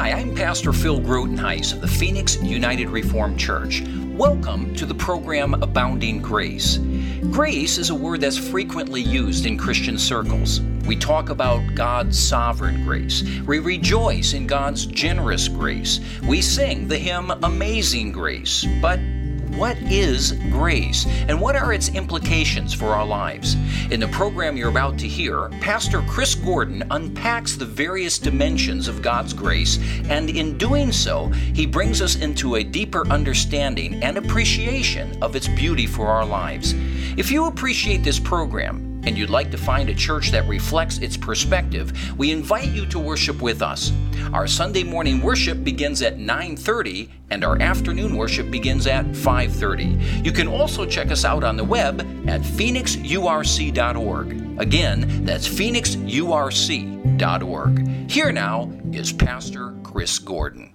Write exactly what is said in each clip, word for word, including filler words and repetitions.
Hi, I'm Pastor Phil Grotenhuis of the Phoenix United Reformed Church. Welcome to the program Abounding Grace. Grace is a word that's frequently used in Christian circles. We talk about God's sovereign grace. We rejoice in God's generous grace. We sing the hymn Amazing Grace. But what is grace, and what are its implications for our lives? In the program you're about to hear, Pastor Chris Gordon unpacks the various dimensions of God's grace, and in doing so, he brings us into a deeper understanding and appreciation of its beauty for our lives. If you appreciate this program, and you'd like to find a church that reflects its perspective, we invite you to worship with us. Our Sunday morning worship begins at nine thirty, and our afternoon worship begins at five thirty. You can also check us out on the web at phoenix u r c dot org. Again, that's phoenix u r c dot org. Here now is Pastor Chris Gordon.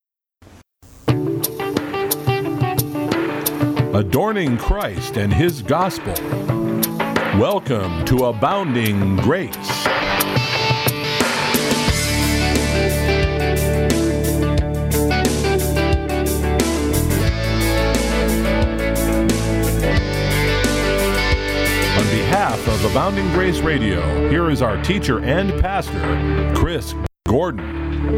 Adorning Christ and His Gospel. Welcome to Abounding Grace. On behalf of Abounding Grace Radio, here is our teacher and pastor, Chris Gordon.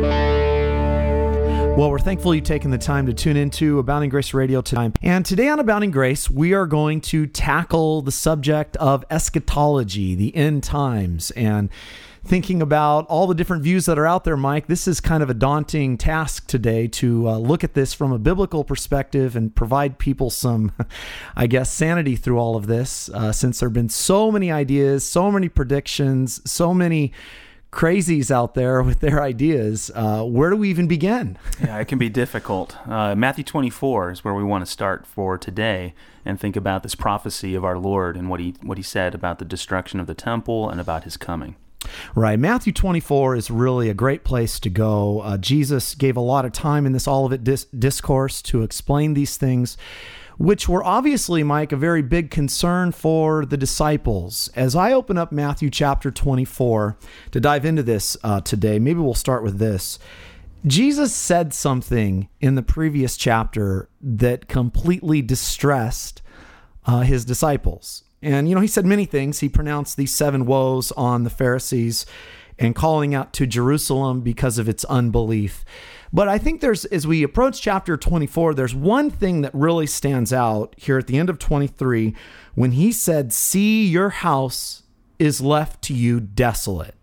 Well, we're thankful you've taken the time to tune into Abounding Grace Radio today. And today on Abounding Grace, we are going to tackle the subject of eschatology, the end times, and thinking about all the different views that are out there, Mike. This is kind of a daunting task today to uh, look at this from a biblical perspective and provide people some, I guess, sanity through all of this, uh, since there have been so many ideas, so many predictions, so many crazies out there with their ideas. Uh, where do we even begin? Yeah, it can be difficult. Uh, Matthew twenty-four is where we want to start for today and think about this prophecy of our Lord and what he what he said about the destruction of the temple and about his coming. Right. Matthew twenty-four is really a great place to go. Uh, Jesus gave a lot of time in this Olivet dis- discourse to explain these things, which were obviously, Mike, a very big concern for the disciples. As I open up Matthew chapter twenty-four to dive into this uh, today, maybe we'll start with this. Jesus said something in the previous chapter that completely distressed uh, his disciples. And, you know, he said many things. He pronounced these seven woes on the Pharisees and calling out to Jerusalem because of its unbelief. But I think there's, as we approach chapter twenty-four, there's one thing that really stands out here at the end of twenty-three when he said, "See, your house is left to you desolate."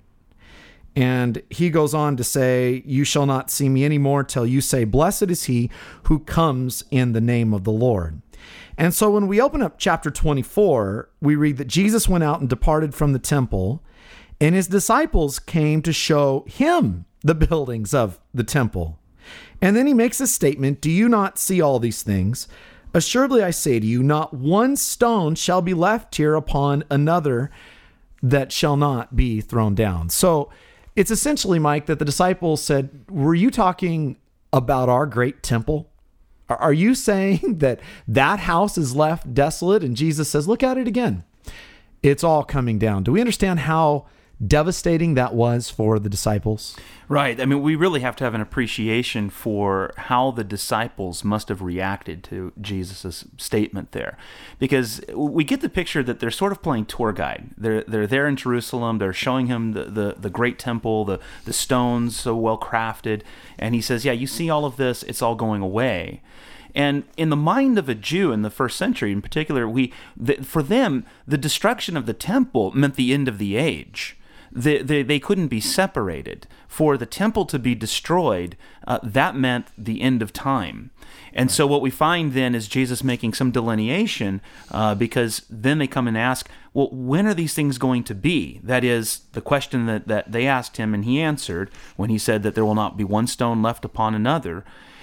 And he goes on to say, "You shall not see me anymore till you say, blessed is he who comes in the name of the Lord." And so when we open up chapter twenty-four, we read that Jesus went out and departed from the temple, and his disciples came to show him the buildings of the temple. And then he makes a statement, "Do you not see all these things? Assuredly I say to you, not one stone shall be left here upon another that shall not be thrown down." So it's essentially, Mike, that the disciples said, "Were you talking about our great temple? Are you saying that that house is left desolate?" And Jesus says, "Look at it again. It's all coming down." Do we understand how devastating that was for the disciples? Right. I mean, we really have to have an appreciation for how the disciples must have reacted to Jesus' statement there. Because we get the picture that they're sort of playing tour guide. They're they're there in Jerusalem. They're showing him the, the, the great temple, the, the stones so well crafted. And he says, yeah, you see all of this, it's all going away. And in the mind of a Jew in the first century in particular, we the, for them, the destruction of the temple meant the end of the age. They, they, they couldn't be separated. For the temple to be destroyed, uh, that meant the end of time. And so what we find then is Jesus making some delineation, uh, because then they come and ask, well, when are these things going to be? That is the question that, that they asked him, and he answered when he said that there will not be one stone left upon another.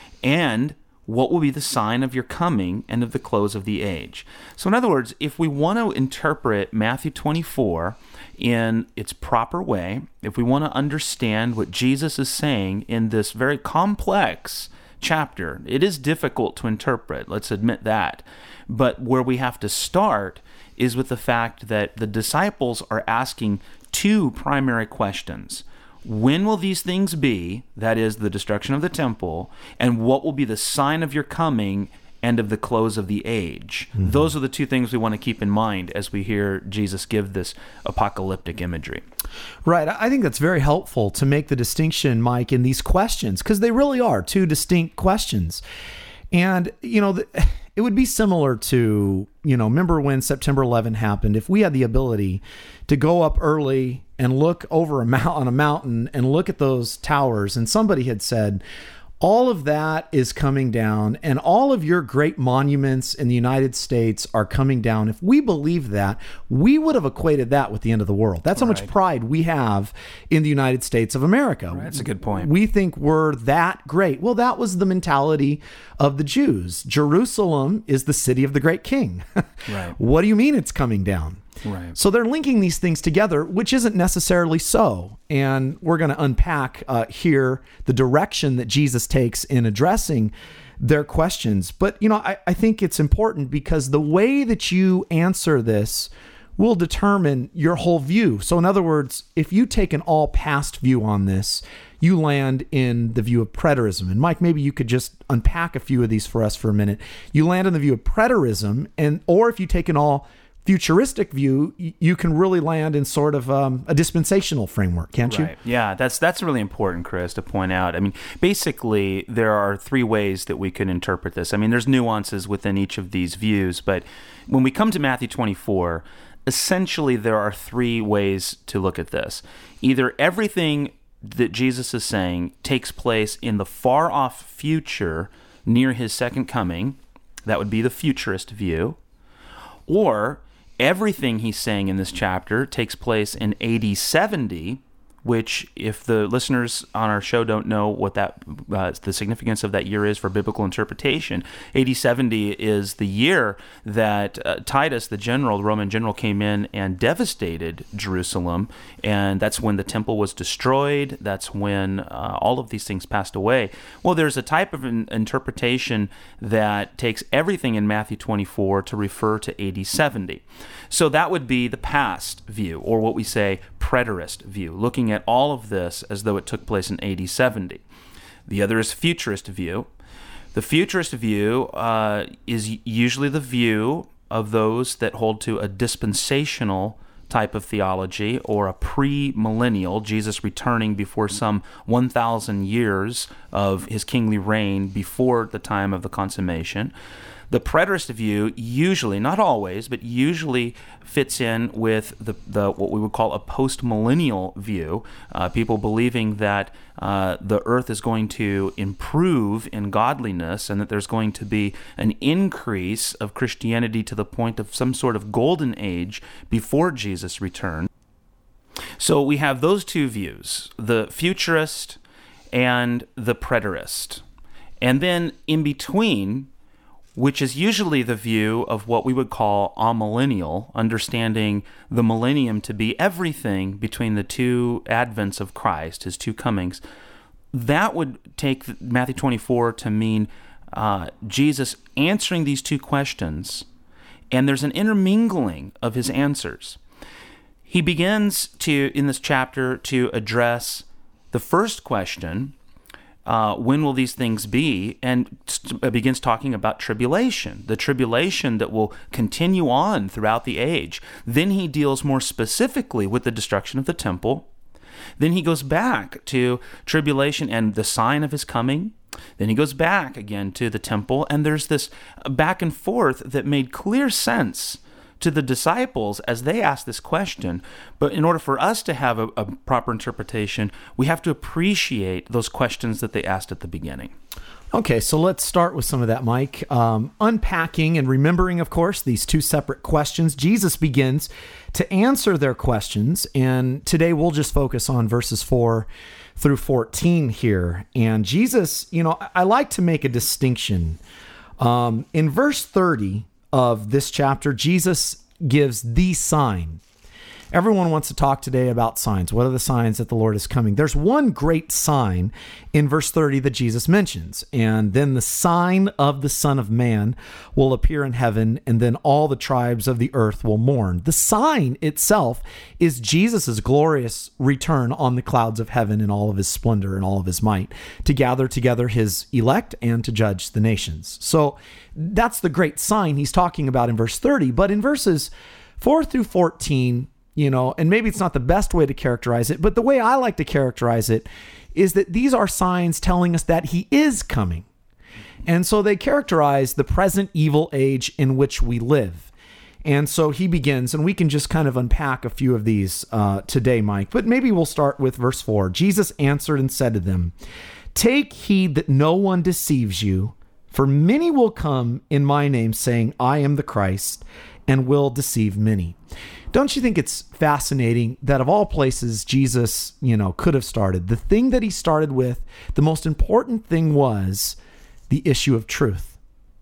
And what will be the sign of your coming and of the close of the age? So in other words, if we want to interpret Matthew twenty-four in its proper way, if we want to understand what Jesus is saying in this very complex chapter, it is difficult to interpret, let's admit that. But where we have to start is with the fact that the disciples are asking two primary questions. when will these things be, that is, the destruction of the temple, and what will be the sign of your coming and of the close of the age? Mm-hmm. Those are the two things we want to keep in mind as we hear Jesus give this apocalyptic imagery. Right. I think that's very helpful to make the distinction, Mike, in these questions, because they really are two distinct questions. And, you know, the, it would be similar to, you know, remember when September eleventh happened? If we had the ability to go up early and look over a mount on a mountain and look at those towers, and somebody had said, all of that is coming down, and all of your great monuments in the United States are coming down. If we believed that, we would have equated that with the end of the world. That's how right. much pride we have in the United States of America. Right, that's a good point. We think we're that great. Well, that was the mentality of the Jews. Jerusalem is the city of the great king. Right. What do you mean it's coming down? Right. So they're linking these things together, which isn't necessarily so. And we're going to unpack uh, here the direction that Jesus takes in addressing their questions. But, you know, I, I think it's important because the way that you answer this will determine your whole view. So in other words, if you take an all past view on this, you land in the view of preterism. And Mike, maybe you could just unpack a few of these for us for a minute. You land in the view of preterism, and or if you take an all futuristic view, you can really land in sort of um, a dispensational framework, can't you? Right. Yeah, that's that's really important, Chris, to point out. I mean, basically, there are three ways that we can interpret this. I mean, there's nuances within each of these views, but when we come to Matthew twenty-four, essentially there are three ways to look at this. Either everything that Jesus is saying takes place in the far-off future near his second coming, that would be the futurist view, or everything he's saying in this chapter takes place in A D seventy, which, if the listeners on our show don't know what that uh, the significance of that year is for biblical interpretation, A D seventy is the year that uh, Titus, the general, the Roman general, came in and devastated Jerusalem, and that's when the temple was destroyed. That's when uh, all of these things passed away. Well, there's a type of an interpretation that takes everything in Matthew twenty-four to refer to A D seventy. So that would be the past view, or what we say preterist view, looking at all of this as though it took place in A D seventy. The other is futurist view. The futurist view uh, is usually the view of those that hold to a dispensational type of theology, or a pre-millennial, Jesus returning before some one thousand years of his kingly reign before the time of the consummation. The preterist view usually, not always, but usually fits in with the, the what we would call a post-millennial view, uh, people believing that uh, the earth is going to improve in godliness and that there's going to be an increase of Christianity to the point of some sort of golden age before Jesus' return. So we have those two views, the futurist and the preterist. And then in between, which is usually the view of what we would call amillennial, understanding the millennium to be everything between the two advents of Christ, his two comings. That would take Matthew twenty-four to mean uh, Jesus answering these two questions, and there's an intermingling of his answers. He begins to, in this chapter, to address the first question, Uh, when will these things be? And st- begins talking about tribulation, the tribulation that will continue on throughout the age. Then he deals more specifically with the destruction of the temple. Then he goes back to tribulation and the sign of his coming. Then he goes back again to the temple. And there's this back and forth that made clear sense to the disciples as they asked this question. But in order for us to have a, a proper interpretation, we have to appreciate those questions that they asked at the beginning. Okay, so let's start with some of that, Mike. Um, unpacking and remembering, of course, these two separate questions. Jesus begins to answer their questions, and today we'll just focus on verses four through fourteen here. And Jesus, you know, I like to make a distinction. Um, in verse thirty of this chapter, Jesus gives the sign. Everyone wants to talk today about signs. What are the signs that the Lord is coming? There's one great sign in verse thirty that Jesus mentions. And then the sign of the Son of Man will appear in heaven, and then all the tribes of the earth will mourn. The sign itself is Jesus' glorious return on the clouds of heaven in all of his splendor and all of his might, to gather together his elect and to judge the nations. So that's the great sign he's talking about in verse thirty. But in verses four through fourteen, you know, and maybe it's not the best way to characterize it, but the way I like to characterize it is that these are signs telling us that he is coming. And so they characterize the present evil age in which we live. And so he begins, and we can just kind of unpack a few of these uh, today, Mike. But maybe we'll start with verse four. Jesus answered and said to them, "Take heed that no one deceives you, for many will come in my name, saying, 'I am the Christ,' and will deceive many." Don't you think it's fascinating that of all places Jesus, you know, could have started, the thing that he started with, the most important thing was the issue of truth.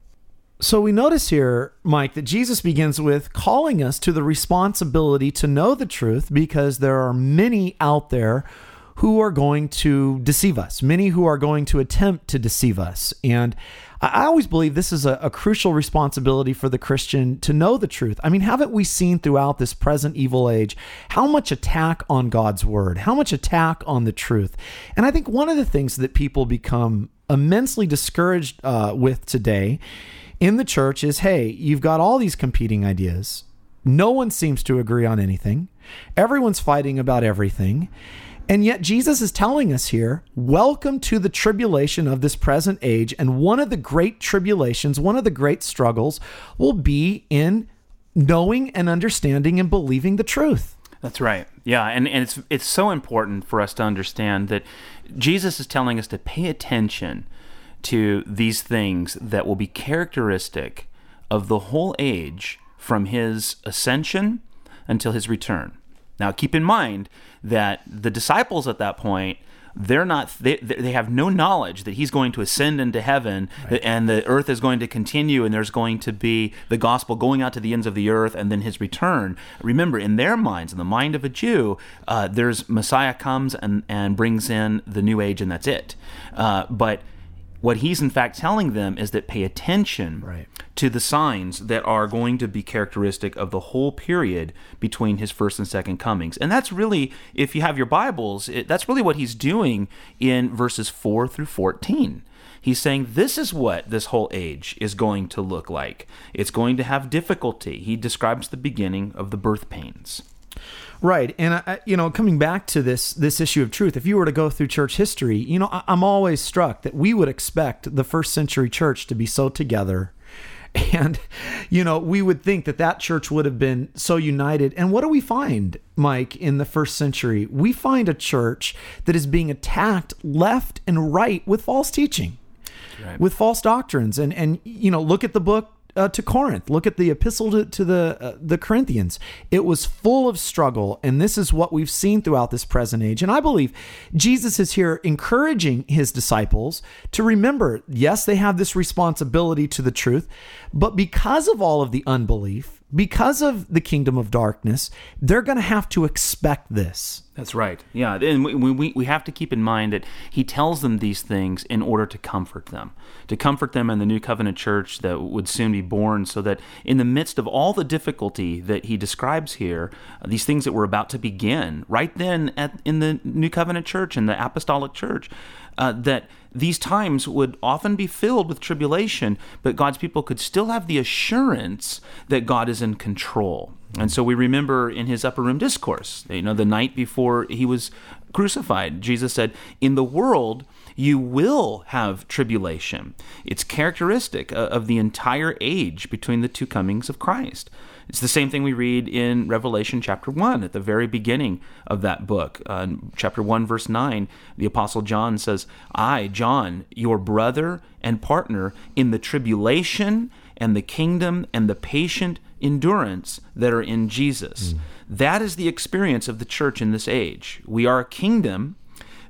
So we notice here, Mike, that Jesus begins with calling us to the responsibility to know the truth, because there are many out there who are going to deceive us, many who are going to attempt to deceive us. And I always believe this is a, a crucial responsibility for the Christian to know the truth. I mean, haven't we seen throughout this present evil age how much attack on God's word, how much attack on the truth? And I think one of the things that people become immensely discouraged uh, with today in the church is, hey, you've got all these competing ideas. No one seems to agree on anything. Everyone's fighting about everything. And yet Jesus is telling us here, welcome to the tribulation of this present age. And one of the great tribulations, one of the great struggles will be in knowing and understanding and believing the truth. That's right. Yeah, and, and it's it's so important for us to understand that Jesus is telling us to pay attention to these things that will be characteristic of the whole age from his ascension until his return. Now, keep in mind that the disciples at that point, they're not, they, they have no knowledge that he's going to ascend into heaven, right, and the earth is going to continue, and there's going to be the gospel going out to the ends of the earth, and then his return. Remember, in their minds, in the mind of a Jew, uh, there's Messiah comes and, and brings in the new age, and that's it. Uh, but what he's in fact telling them is that pay attention right. to the signs that are going to be characteristic of the whole period between his first and second comings. And that's really, if you have your Bibles, it, that's really what he's doing in verses four through fourteen. He's saying this is what this whole age is going to look like. It's going to have difficulty. He describes the beginning of the birth pains. Right. And, I, you know, coming back to this this issue of truth, if you were to go through church history, you know, I, I'm always struck that we would expect the first century church to be so together. And, you know, we would think that that church would have been so united. And what do we find, Mike, in the first century? We find a church that is being attacked left and right with false teaching, right, with false doctrines. And, and you know, look at the book Uh, to Corinth. Look at the epistle to, to the uh, the Corinthians. It was full of struggle, and this is what we've seen throughout this present age. And I believe Jesus is here encouraging his disciples to remember, yes, they have this responsibility to the truth, but because of all of the unbelief, because of the kingdom of darkness, they're going to have to expect this. That's right. Yeah, and we, we we have to keep in mind that he tells them these things in order to comfort them, to comfort them in the new covenant church that would soon be born, so that in the midst of all the difficulty that he describes here, these things that were about to begin, right then at, in the new covenant church, in the apostolic church, uh, that these times would often be filled with tribulation, but God's people could still have the assurance that God is in control. And so we remember in his upper room discourse, you know, the night before he was crucified, Jesus said, in the world, you will have tribulation. It's characteristic of the entire age between the two comings of Christ. It's the same thing we read in Revelation chapter one, at the very beginning of that book. Uh, chapter one, verse nine, the Apostle John says, I, John, your brother and partner in the tribulation and the kingdom and the patient endurance that are in Jesus. Mm. That is the experience of the church in this age. We are a kingdom,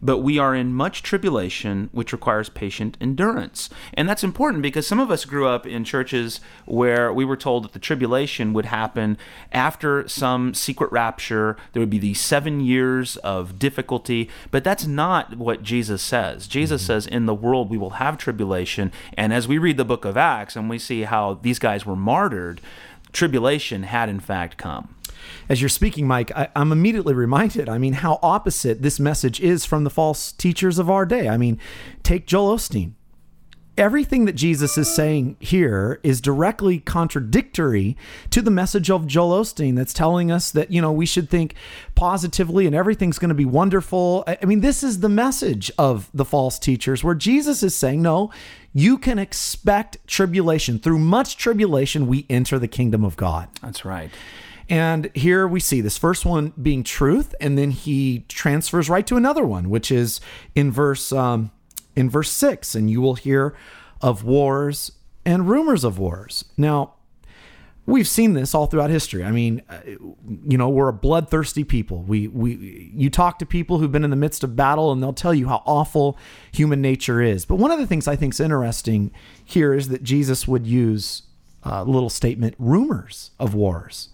but we are in much tribulation, which requires patient endurance. And that's important because some of us grew up in churches where we were told that the tribulation would happen after some secret rapture. There would be these seven years of difficulty, but that's not what Jesus says. Jesus mm-hmm. says, in the world we will have tribulation, and as we read the book of Acts and we see how these guys were martyred, tribulation had in fact come. As you're speaking, Mike, I, I'm immediately reminded, I mean, how opposite this message is from the false teachers of our day. I mean, take Joel Osteen. Everything that Jesus is saying here is directly contradictory to the message of Joel Osteen that's telling us that, you know, we should think positively and everything's going to be wonderful. I mean, this is the message of the false teachers, where Jesus is saying, no, you can expect tribulation. Through much tribulation, we enter the kingdom of God. That's right. And here we see this first one being truth, and then he transfers right to another one, which is in verse um, in verse six, and you will hear of wars and rumors of wars. Now, we've seen this all throughout history. I mean, you know, we're a bloodthirsty people. We we you talk to people who've been in the midst of battle, and they'll tell you how awful human nature is. But one of the things I think is interesting here is that Jesus would use a little statement, rumors of wars.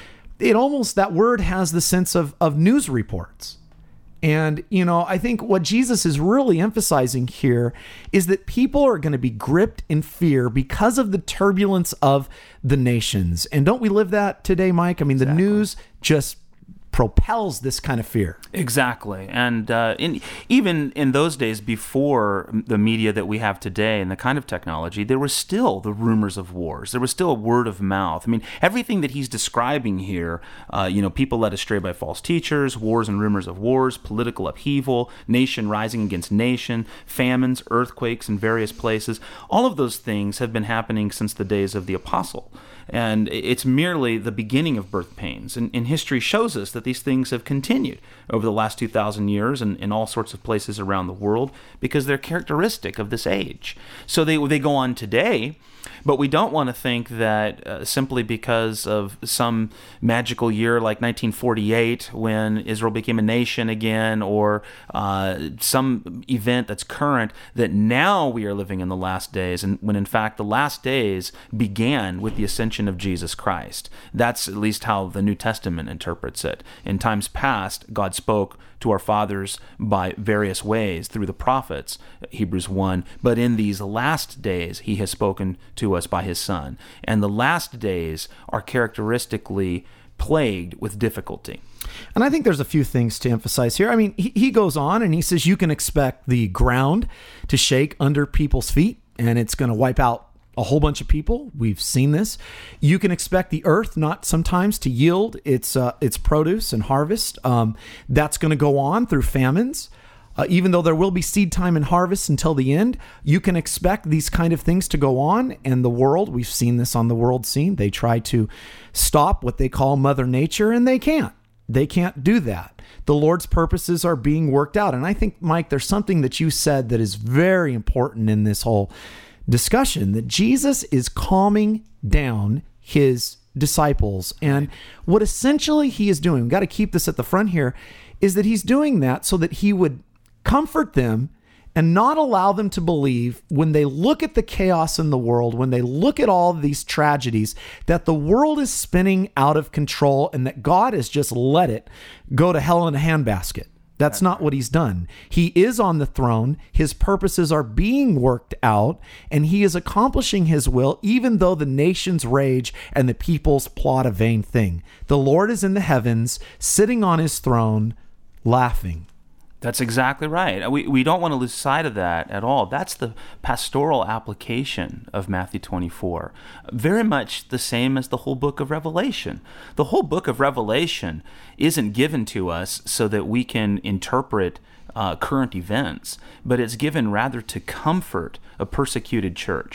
It almost, that word has the sense of, of news reports. And, you know, I think what Jesus is really emphasizing here is that people are going to be gripped in fear because of the turbulence of the nations. And don't we live that today, Mike? I mean, exactly. The news just propels this kind of fear. Exactly. And uh, in, even in those days before the media that we have today and the kind of technology, there was still the rumors of wars. There was still a word of mouth. I mean, everything that he's describing here, uh, you know, people led astray by false teachers, wars and rumors of wars, political upheaval, nation rising against nation, famines, earthquakes in various places. All of those things have been happening since the days of the apostle. And it's merely the beginning of birth pains. And, and history shows us that these things have continued over the last two thousand years and in all sorts of places around the world because they're characteristic of this age. So they they go on today, but we don't want to think that uh, simply because of some magical year like nineteen forty-eight when Israel became a nation again, or uh, some event that's current, that now we are living in the last days, and when in fact the last days began with the ascension of Jesus Christ. That's at least how the New Testament interprets it. In times past, God spoke to our fathers by various ways through the prophets, Hebrews one, but in these last days he has spoken to us by his Son. And the last days are characteristically plagued with difficulty. And I think there's a few things to emphasize here. I mean, he, he goes on and he says you can expect the ground to shake under people's feet, and it's going to wipe out a whole bunch of people. We've seen this. You can expect the earth not sometimes to yield its uh, its produce and harvest. Um, that's going to go on through famines. Uh, even though there will be seed time and harvest until the end, you can expect these kind of things to go on. And the world, we've seen this on the world scene. They try to stop what they call Mother Nature, and they can't. They can't do that. The Lord's purposes are being worked out. And I think, Mike, there's something that you said that is very important in this whole discussion, that Jesus is calming down his disciples. And what essentially he is doing, we've got to keep this at the front here, is that he's doing that so that he would comfort them and not allow them to believe, when they look at the chaos in the world, when they look at all of these tragedies, that the world is spinning out of control and that God has just let it go to hell in a handbasket. That's not what he's done. He is on the throne. His purposes are being worked out, and he is accomplishing his will, even though the nations rage and the peoples plot a vain thing. The Lord is in the heavens, sitting on his throne, laughing. That's exactly right. We we don't want to lose sight of that at all. That's the pastoral application of Matthew twenty-four. Very much the same as the whole book of Revelation. The whole book of Revelation isn't given to us so that we can interpret uh, current events, but it's given rather to comfort a persecuted church.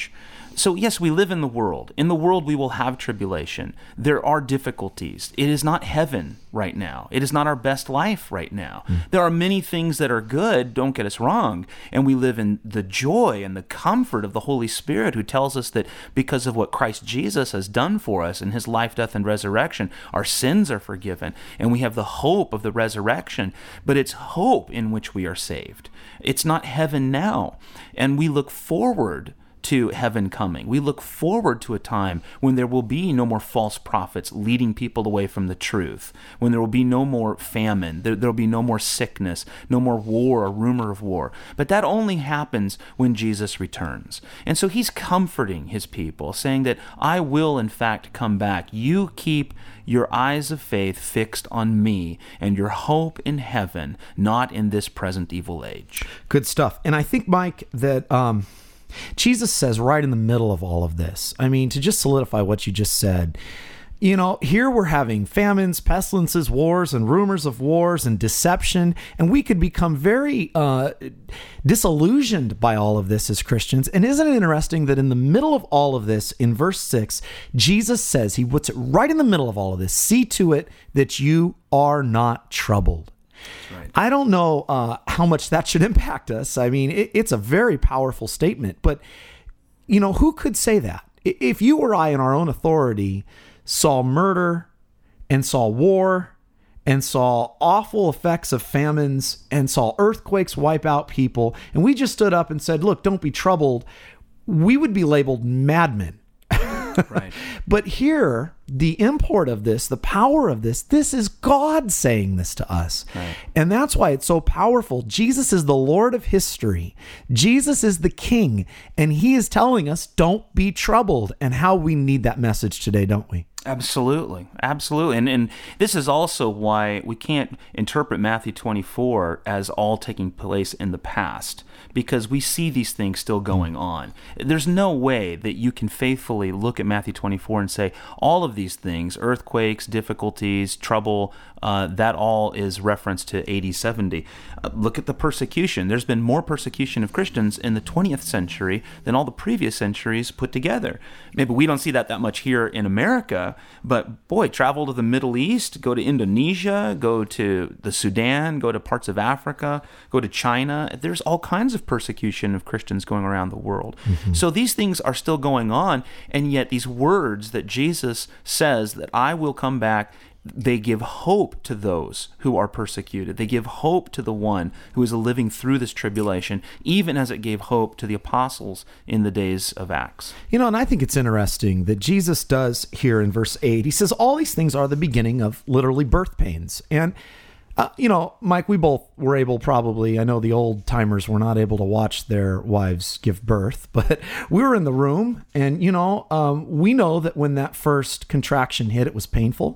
So yes, we live in the world. In the world, we will have tribulation. There are difficulties. It is not heaven right now. It is not our best life right now. Mm. There are many things that are good, don't get us wrong, and we live in the joy and the comfort of the Holy Spirit, who tells us that because of what Christ Jesus has done for us in his life, death, and resurrection, our sins are forgiven, and we have the hope of the resurrection. But it's hope in which we are saved. It's not heaven now, and we look forward to heaven coming. We look forward to a time when there will be no more false prophets leading people away from the truth, when there will be no more famine, there will be no more sickness, no more war or rumor of war. But that only happens when Jesus returns. And so he's comforting his people, saying that I will in fact come back. You keep your eyes of faith fixed on me and your hope in heaven, not in this present evil age. Good stuff. And I think, Mike, that um Jesus says right in the middle of all of this, I mean, to just solidify what you just said, you know, here we're having famines, pestilences, wars, and rumors of wars and deception, and we could become very uh, disillusioned by all of this as Christians. And isn't it interesting that in the middle of all of this, in verse six, Jesus says, he puts it right in the middle of all of this, see to it that you are not troubled. Right. I don't know uh, how much that should impact us. I mean, it, it's a very powerful statement, but you know, who could say that? If you or I in our own authority saw murder and saw war and saw awful effects of famines and saw earthquakes wipe out people, and we just stood up and said, look, don't be troubled, we would be labeled madmen. Right. But here, the import of this, the power of this, this is God saying this to us. Right. And that's why it's so powerful. Jesus is the Lord of history. Jesus is the King. And he is telling us, don't be troubled. And how we need that message today, don't we? Absolutely. Absolutely. And and this is also why we can't interpret Matthew twenty-four as all taking place in the past, because we see these things still going on. There's no way that you can faithfully look at Matthew twenty-four and say all of these things, earthquakes, difficulties, trouble, uh, that all is reference to A D seventy. Uh, look at the persecution. There's been more persecution of Christians in the twentieth century than all the previous centuries put together. Maybe we don't see that that much here in America, but boy, travel to the Middle East, go to Indonesia, go to the Sudan, go to parts of Africa, go to China. There's all kinds of persecution of Christians going around the world. Mm-hmm. So these things are still going on, and yet these words that Jesus says that I will come back, they give hope to those who are persecuted. They give hope to the one who is living through this tribulation, even as it gave hope to the apostles in the days of Acts. You know, and I think it's interesting that Jesus does here in verse eight, he says all these things are the beginning of literally birth pains. And, uh, you know, Mike, we both were able probably, I know the old timers were not able to watch their wives give birth, but we were in the room and, you know, um, we know that when that first contraction hit, it was painful.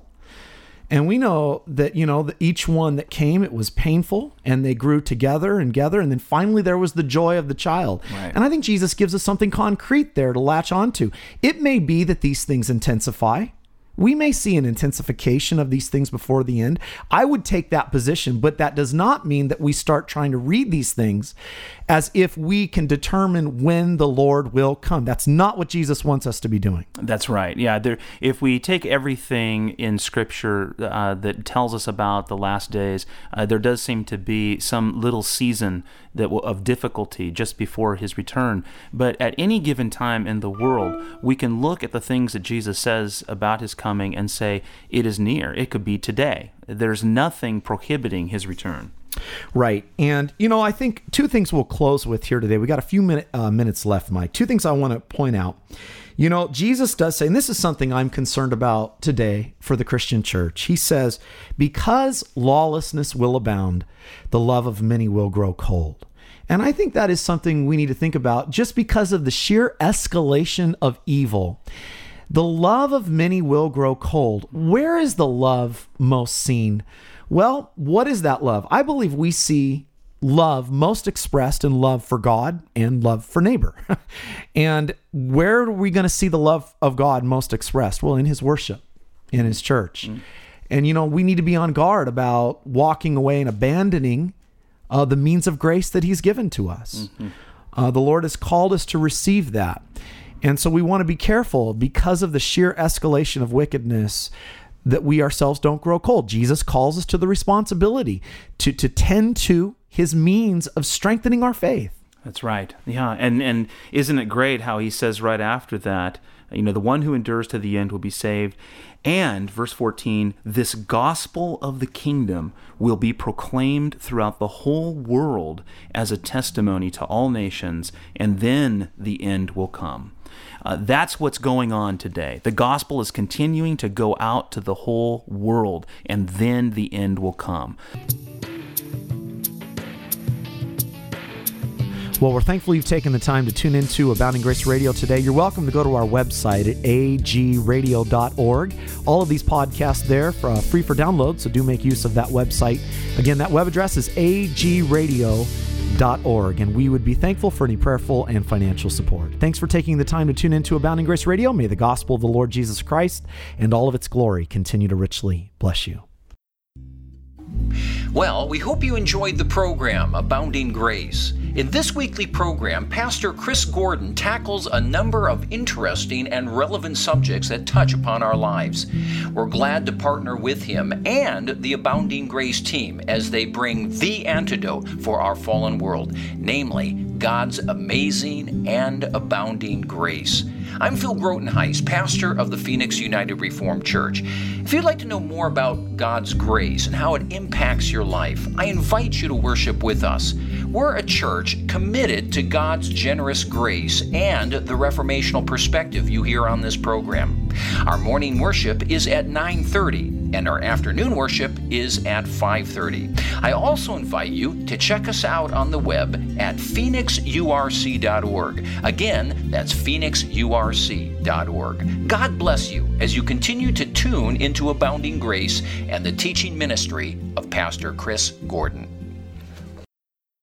And we know that, you know, that each one that came, it was painful, and they grew together and together. And then finally there was the joy of the child. Right. And I think Jesus gives us something concrete there to latch onto. It may be that these things intensify. We may see an intensification of these things before the end. I would take that position, but that does not mean that we start trying to read these things as if we can determine when the Lord will come. That's not what Jesus wants us to be doing. That's right. Yeah. There, if we take everything in Scripture uh, that tells us about the last days, uh, there does seem to be some little season that will, of difficulty just before his return. But at any given time in the world, we can look at the things that Jesus says about his coming and say, it is near. It could be today. There's nothing prohibiting his return. Right. And, you know, I think two things we'll close with here today. We got a few minute, uh, minutes left, Mike. Two things I want to point out. You know, Jesus does say, and this is something I'm concerned about today for the Christian church. He says, because lawlessness will abound, the love of many will grow cold. And I think that is something we need to think about just because of the sheer escalation of evil. The love of many will grow cold. Where is the love most seen? Well, what is that love? I believe we see love most expressed in love for God and love for neighbor. And where are we going to see the love of God most expressed? Well, in his worship, in his church. Mm. And, you know, we need to be on guard about walking away and abandoning uh, the means of grace that he's given to us. Mm-hmm. Uh, the Lord has called us to receive that. And so we want to be careful because of the sheer escalation of wickedness that we ourselves don't grow cold. Jesus calls us to the responsibility to, to tend to his means of strengthening our faith. That's right. Yeah, and and isn't it great how he says right after that, you know, the one who endures to the end will be saved. And, verse fourteen, this gospel of the kingdom will be proclaimed throughout the whole world as a testimony to all nations, and then the end will come. Uh, that's what's going on today. The gospel is continuing to go out to the whole world, and then the end will come. Well, we're thankful you've taken the time to tune into Abounding Grace Radio today. You're welcome to go to our website at a g radio dot org. All of these podcasts there for uh, free for download, so do make use of that website. Again, that web address is a g radio dot org, and we would be thankful for any prayerful and financial support. Thanks for taking the time to tune into Abounding Grace Radio. May the gospel of the Lord Jesus Christ and all of its glory continue to richly bless you. Well, we hope you enjoyed the program, Abounding Grace. In this weekly program, Pastor Chris Gordon tackles a number of interesting and relevant subjects that touch upon our lives. We're glad to partner with him and the Abounding Grace team as they bring the antidote for our fallen world, namely God's amazing and abounding grace. I'm Phil Grotenhuis, pastor of the Phoenix United Reformed Church. If you'd like to know more about God's grace and how it impacts your life, I invite you to worship with us. We're a church committed to God's generous grace and the reformational perspective you hear on this program. Our morning worship is at nine thirty, and our afternoon worship is at five thirty. I also invite you to check us out on the web at phoenix u r c dot org. Again, that's phoenix u r c dot org. God bless you as you continue to tune into Abounding Grace and the teaching ministry of Pastor Chris Gordon.